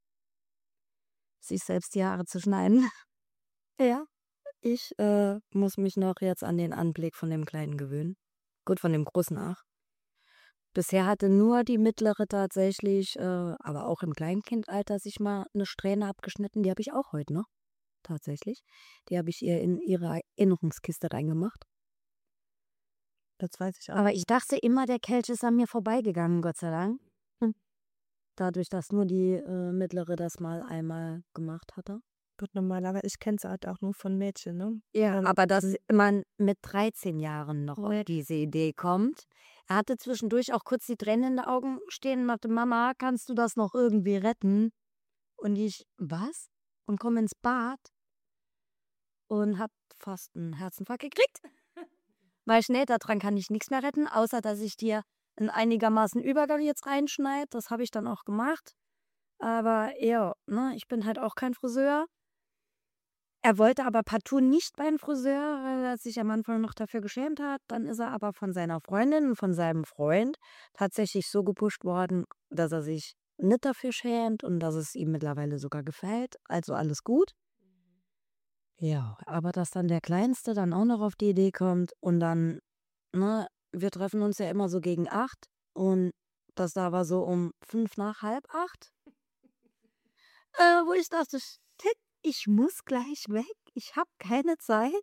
sich selbst die Haare zu schneiden. Ja, ich muss mich noch jetzt an den Anblick von dem Kleinen gewöhnen. Gut, von dem Großen auch. Bisher hatte nur die Mittlere tatsächlich, aber auch im Kleinkindalter, sich mal eine Strähne abgeschnitten. Die habe ich auch heute noch, tatsächlich. Die habe ich ihr in ihre Erinnerungskiste reingemacht. Das weiß ich auch. Aber ich dachte immer, der Kelch ist an mir vorbeigegangen, Gott sei Dank. Dadurch, dass nur die Mittlere das mal einmal gemacht hatte. Gut, normalerweise, ich kenne es halt auch nur von Mädchen, ne? Ja, Und aber dass man mit 13 Jahren noch auf diese Idee kommt. Er hatte zwischendurch auch kurz die Tränen in den Augen stehen und sagte, Mama, kannst du das noch irgendwie retten? Und ich, was? Und komme ins Bad und hab fast einen Herzinfarkt gekriegt. Weil ich, nee, daran kann ich nichts mehr retten, außer dass ich dir einen einigermaßen Übergang jetzt reinschneide. Das habe ich dann auch gemacht. Aber ja, ne, ich bin halt auch kein Friseur. Er wollte aber partout nicht beim Friseur, weil er sich am Anfang noch dafür geschämt hat. Dann ist er aber von seiner Freundin und von seinem Freund tatsächlich so gepusht worden, dass er sich nicht dafür schämt und dass es ihm mittlerweile sogar gefällt. Also alles gut. Ja, aber dass dann der Kleinste dann auch noch auf die Idee kommt und dann, ne, wir treffen uns ja immer so gegen 8 und das da war so um 5 nach halb 8, wo ich dachte, shit, ich muss gleich weg, ich habe keine Zeit.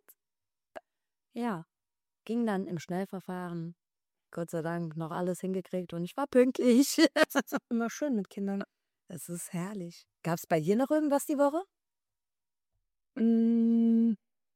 Ja, ging dann im Schnellverfahren, Gott sei Dank, noch alles hingekriegt und ich war pünktlich. das ist auch immer schön mit Kindern. Es ist herrlich. Gab es bei dir noch irgendwas die Woche? Mm,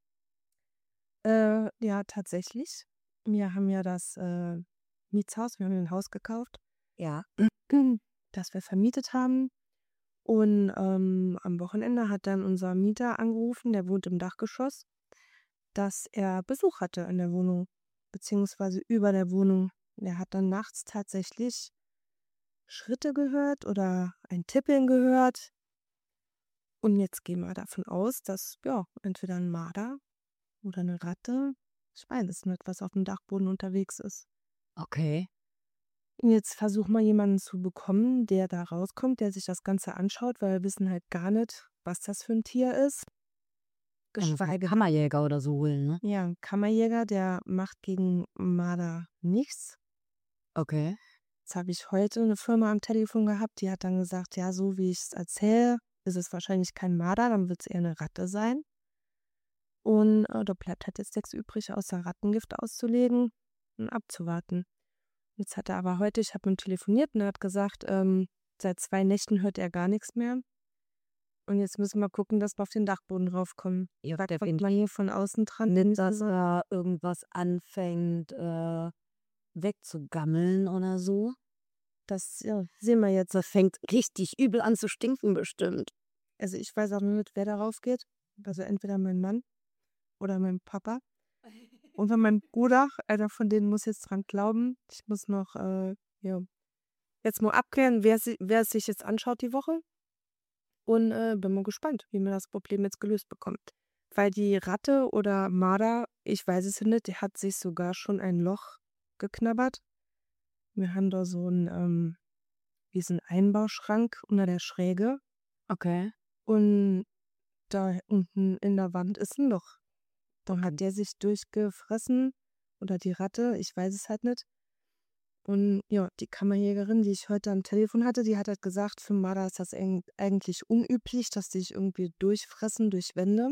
ja, tatsächlich. Wir haben ja das Mietshaus, wir haben ein Haus gekauft, Ja. das wir vermietet haben. Und am Wochenende hat dann unser Mieter angerufen, der wohnt im Dachgeschoss, dass er Besuch hatte in der Wohnung, beziehungsweise über der Wohnung. Er hat dann nachts tatsächlich Schritte gehört oder ein Tippeln gehört. Und jetzt gehen wir davon aus, dass ja entweder ein Marder oder eine Ratte, ich weiß es nicht, was auf dem Dachboden unterwegs ist. Okay. Und jetzt versuchen wir jemanden zu bekommen, der da rauskommt, der sich das Ganze anschaut, weil wir wissen halt gar nicht, was das für ein Tier ist. Geschweige Kammerjäger oder so holen, ne? ja, ein Kammerjäger, der macht gegen Marder nichts. Okay. Jetzt habe ich heute eine Firma am Telefon gehabt, die hat dann gesagt, ja, so wie ich es erzähle, ist es wahrscheinlich kein Marder, dann wird es eher eine Ratte sein. Und da bleibt halt jetzt nichts übrig, außer Rattengift auszulegen und abzuwarten. Jetzt hat er aber heute, ich habe mit ihm telefoniert und er hat gesagt, seit 2 Nächten hört er gar nichts mehr. Und jetzt müssen wir gucken, dass wir auf den Dachboden raufkommen. Ja, Da der kommt man hier von außen dran. nicht, dass er irgendwas anfängt wegzugammeln oder so. Das ja, sehen wir jetzt. Das fängt richtig übel an zu stinken bestimmt. Also ich weiß auch nur nicht, wer darauf geht. Also entweder mein Mann oder mein Papa. Und wenn mein Bruder, einer von denen muss jetzt dran glauben. Ich muss noch ja, jetzt mal abklären, wer es sich jetzt anschaut die Woche. Und bin mal gespannt, wie man das Problem jetzt gelöst bekommt. weil die Ratte oder Marder, ich weiß es ja nicht, die hat sich sogar schon ein Loch geknabbert. Wir haben da so einen wie so 'n Einbauschrank unter der Schräge Okay. und da unten in der Wand ist 'n Loch. Da hat der sich durchgefressen oder die Ratte, ich weiß es halt nicht. Und ja, die Kammerjägerin, die ich heute am Telefon hatte, die hat halt gesagt, für Marder ist das eigentlich unüblich, dass die sich irgendwie durchfressen durch Wände.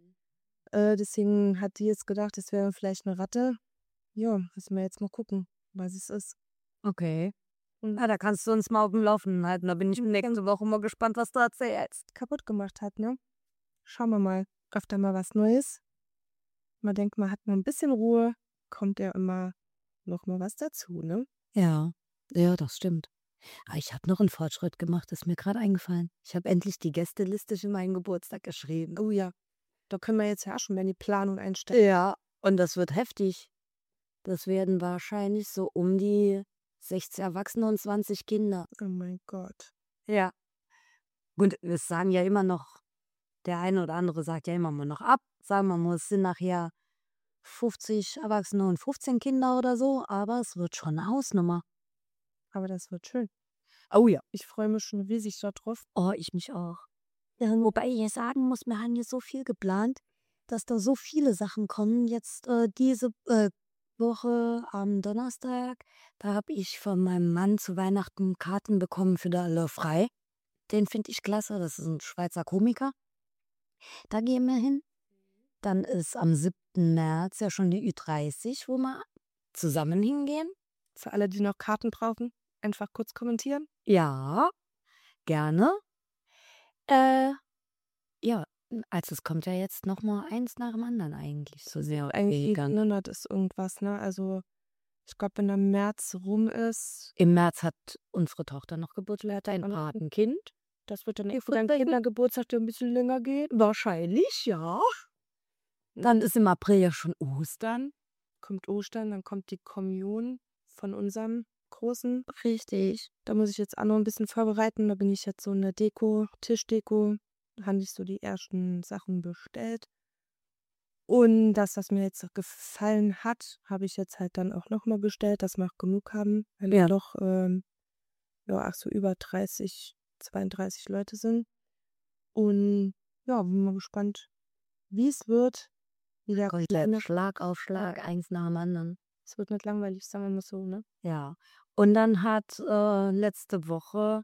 Deswegen hat die jetzt gedacht, es wäre vielleicht eine Ratte. Ja, müssen wir jetzt mal gucken, was es ist. Okay. Und Da kannst du uns mal auf dem Laufenden halten. Da bin ich ganz nächste Woche mal gespannt, was du erzählst. kaputt gemacht hat, ne? Schauen wir mal. Öfter mal was Neues. Man denkt, man hat mal ein bisschen Ruhe, kommt ja immer noch mal was dazu, ne? Ja, ja, das stimmt. Ich habe noch einen Fortschritt gemacht, ist mir gerade eingefallen. Ich habe endlich die Gästeliste für meinen Geburtstag geschrieben. Oh ja, da können wir jetzt ja auch schon mal in die Planung einsteigen. Ja, und das wird heftig. Das werden wahrscheinlich so um die 16 Erwachsene und 20 Kinder. Oh mein Gott. Ja. Und es sagen ja immer noch, der eine oder andere sagt ja immer mal noch ab. Sagen wir mal, es sind nachher 50 Erwachsene und 15 Kinder oder so, aber es wird schon eine Hausnummer. Aber das wird schön. Oh ja. Ich freue mich schon riesig da drauf. Oh, ich mich auch. Ja, wobei ich jetzt sagen muss, wir haben hier so viel geplant, dass da so viele Sachen kommen. Jetzt diese Woche am Donnerstag, da habe ich von meinem Mann zu Weihnachten Karten bekommen für der Le Frei. Den finde ich klasse, das ist ein Schweizer Komiker. Da gehen wir hin. Dann ist am 7. März ja schon die Ü30, wo wir zusammen hingehen. Für alle, die noch Karten brauchen, einfach kurz kommentieren. Ja, gerne. Äh, ja, also es kommt ja jetzt noch mal eins nach dem anderen eigentlich so sehr Eigentlich jeden ganz. Monat ist irgendwas, ne? Also, ich glaube, wenn der März rum ist, Im März hat unsere Tochter noch Geburtstag, ein Weihnachten. Patenkind. Das wird dann Die für deinen Früchte- Kindergeburtstag, der ein bisschen länger geht. Wahrscheinlich, ja. Dann ist im April ja schon Ostern. Kommt Ostern, dann kommt die Kommunion von unserem Großen. Richtig. Da muss ich jetzt auch noch ein bisschen vorbereiten. Da bin ich jetzt so in der Deko, Tischdeko, habe ich so die ersten Sachen bestellt. Und das, was mir jetzt gefallen hat, habe ich jetzt halt dann auch noch mal bestellt, dass wir auch genug haben, weil wir Ja. doch so über 30, 32 Leute sind. Und ja, bin mal gespannt, wie es wird. Wie der kleine, Schlag auf Schlag, eins nach dem anderen. es wird nicht langweilig, sagen wir mal so, ne? Ja. Und dann hat letzte Woche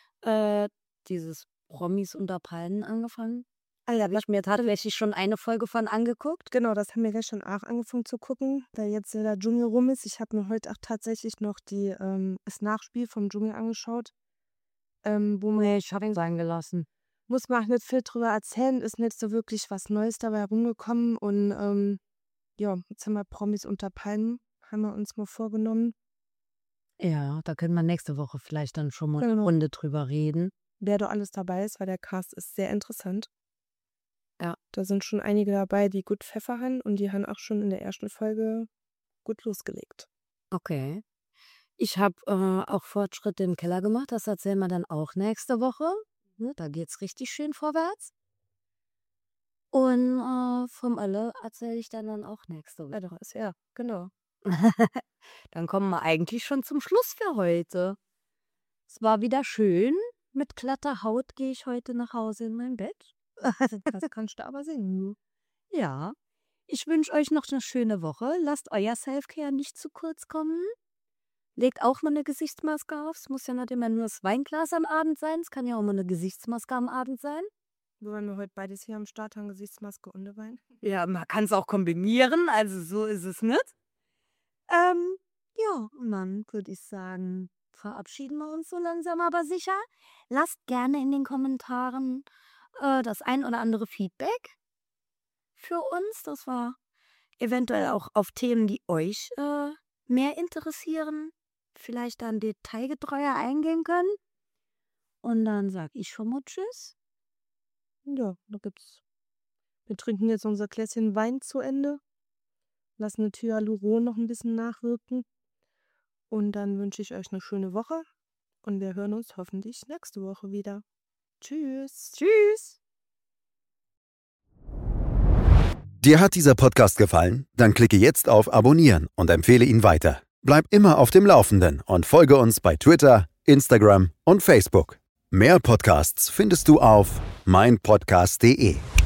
dieses Promis unter Palmen angefangen. Da habe ich mir tatsächlich schon eine Folge von angeguckt. Genau, das haben wir gestern auch angefangen zu gucken, weil jetzt ja der Dschungel rum ist. Ich habe mir heute auch tatsächlich noch das Nachspiel vom Dschungel angeschaut. Wo man, Nee, ich habe ihn sein gelassen. muss man auch nicht viel drüber erzählen, ist nicht so wirklich was Neues dabei herumgekommen. Und ja, jetzt haben wir Promis unter Palmen, haben wir uns mal vorgenommen. Ja, da können wir nächste Woche vielleicht dann schon mal eine Genau. Runde drüber reden. Wer da alles dabei ist, weil der Cast ist sehr interessant. Ja. Da sind schon einige dabei, die gut Pfeffer haben und die haben auch schon in der ersten Folge gut losgelegt. Okay. Ich habe auch Fortschritte im Keller gemacht. Das erzählen wir dann auch nächste Woche. Ne, da geht's richtig schön vorwärts. Und vom Ölle erzähle ich dann auch nächste Woche. Ja, genau. Dann kommen wir eigentlich schon zum Schluss für heute. Es war wieder schön. Mit glatter Haut gehe ich heute nach Hause in mein Bett. Das kannst du aber sehen. Ja. Ich wünsche euch noch eine schöne Woche. Lasst euer Selfcare nicht zu kurz kommen. Legt auch mal eine Gesichtsmaske auf. Es muss ja nicht immer nur das Weinglas am Abend sein. Es kann ja auch mal eine Gesichtsmaske am Abend sein. Wir wollen wir heute beides hier am Start haben, Gesichtsmaske und Wein. Ja, man kann es auch kombinieren. Also so ist es nicht. Ja, und dann würde ich sagen, verabschieden wir uns so langsam aber sicher. Lasst gerne in den Kommentaren das ein oder andere Feedback für uns. Das war eventuell auch auf Themen, die euch mehr interessieren. Vielleicht dann detailgetreuer eingehen können. Und dann sage ich schon mal Tschüss. Ja, da gibt's. Wir trinken jetzt unser Gläschen Wein zu Ende. Lassen eine Hyaluron noch ein bisschen nachwirken. Und dann wünsche ich euch eine schöne Woche. Und wir hören uns hoffentlich nächste Woche wieder. Tschüss. Tschüss. Dir hat dieser Podcast gefallen? Dann klicke jetzt auf Abonnieren und empfehle ihn weiter. Bleib immer auf dem Laufenden und folge uns bei Twitter, Instagram und Facebook. Mehr Podcasts findest du auf meinpodcast.de.